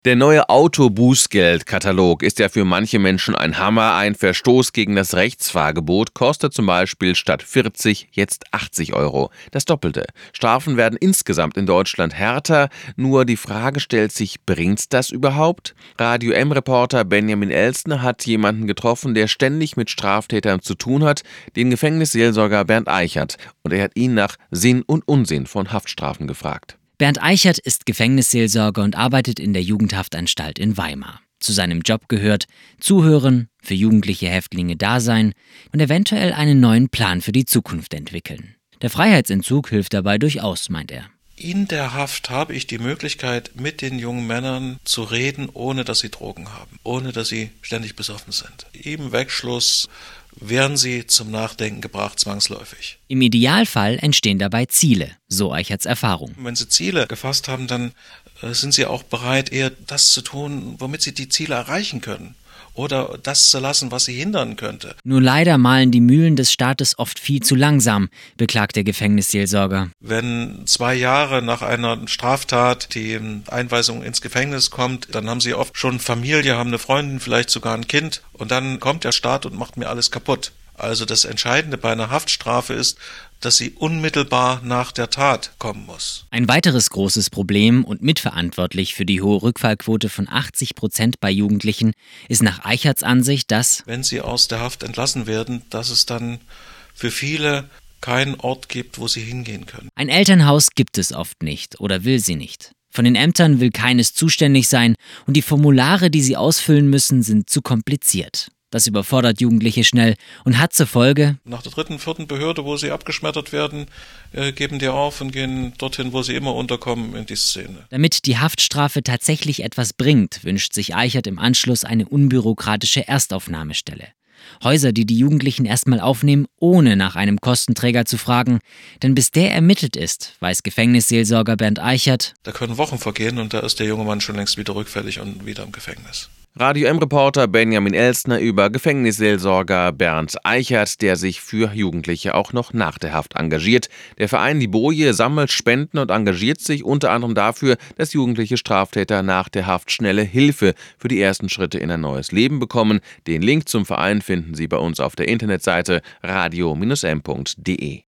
Der neue Autobußgeldkatalog ist ja für manche Menschen ein Hammer. Ein Verstoß gegen das Rechtsfahrgebot kostet zum Beispiel statt 40 jetzt 80 Euro. Das Doppelte. Strafen werden insgesamt in Deutschland härter. Nur die Frage stellt sich, bringt's das überhaupt? Radio M-Reporter Benjamin Elstner hat jemanden getroffen, der ständig mit Straftätern zu tun hat, den Gefängnisseelsorger Bernd Eichert. Und er hat ihn nach Sinn und Unsinn von Haftstrafen gefragt. Bernd Eichert ist Gefängnisseelsorger und arbeitet in der Jugendhaftanstalt in Weimar. Zu seinem Job gehört Zuhören, für jugendliche Häftlinge da sein und eventuell einen neuen Plan für die Zukunft entwickeln. Der Freiheitsentzug hilft dabei durchaus, meint er. In der Haft habe ich die Möglichkeit, mit den jungen Männern zu reden, ohne dass sie Drogen haben, ohne dass sie ständig besoffen sind. Im Wegschluss werden sie zum Nachdenken gebracht, zwangsläufig. Im Idealfall entstehen dabei Ziele, so Eicherts Erfahrung. Wenn sie Ziele gefasst haben, dann sind sie auch bereit, eher das zu tun, womit sie die Ziele erreichen können. Oder das zu lassen, was sie hindern könnte. Nur leider mahlen die Mühlen des Staates oft viel zu langsam, beklagt der Gefängnisseelsorger. Wenn 2 Jahre nach einer Straftat die Einweisung ins Gefängnis kommt, dann haben sie oft schon Familie, haben eine Freundin, vielleicht sogar ein Kind. Und dann kommt der Staat und macht mir alles kaputt. Also das Entscheidende bei einer Haftstrafe ist, dass sie unmittelbar nach der Tat kommen muss. Ein weiteres großes Problem und mitverantwortlich für die hohe Rückfallquote von 80% bei Jugendlichen ist nach Eicherts Ansicht, dass, wenn sie aus der Haft entlassen werden, dass es dann für viele keinen Ort gibt, wo sie hingehen können. Ein Elternhaus gibt es oft nicht oder will sie nicht. Von den Ämtern will keines zuständig sein und die Formulare, die sie ausfüllen müssen, sind zu kompliziert. Das überfordert Jugendliche schnell und hat zur Folge: Nach der 3., 4. Behörde, wo sie abgeschmettert werden, geben die auf und gehen dorthin, wo sie immer unterkommen, in die Szene. Damit die Haftstrafe tatsächlich etwas bringt, wünscht sich Eichert im Anschluss eine unbürokratische Erstaufnahmestelle. Häuser, die die Jugendlichen erstmal aufnehmen, ohne nach einem Kostenträger zu fragen. Denn bis der ermittelt ist, weiß Gefängnisseelsorger Bernd Eichert, da können Wochen vergehen und da ist der junge Mann schon längst wieder rückfällig und wieder im Gefängnis. Radio M-Reporter Benjamin Elstner über Gefängnisseelsorger Bernd Eichert, der sich für Jugendliche auch noch nach der Haft engagiert. Der Verein Die Boje sammelt Spenden und engagiert sich unter anderem dafür, dass jugendliche Straftäter nach der Haft schnelle Hilfe für die ersten Schritte in ein neues Leben bekommen. Den Link zum Verein finden Sie bei uns auf der Internetseite radio-m.de.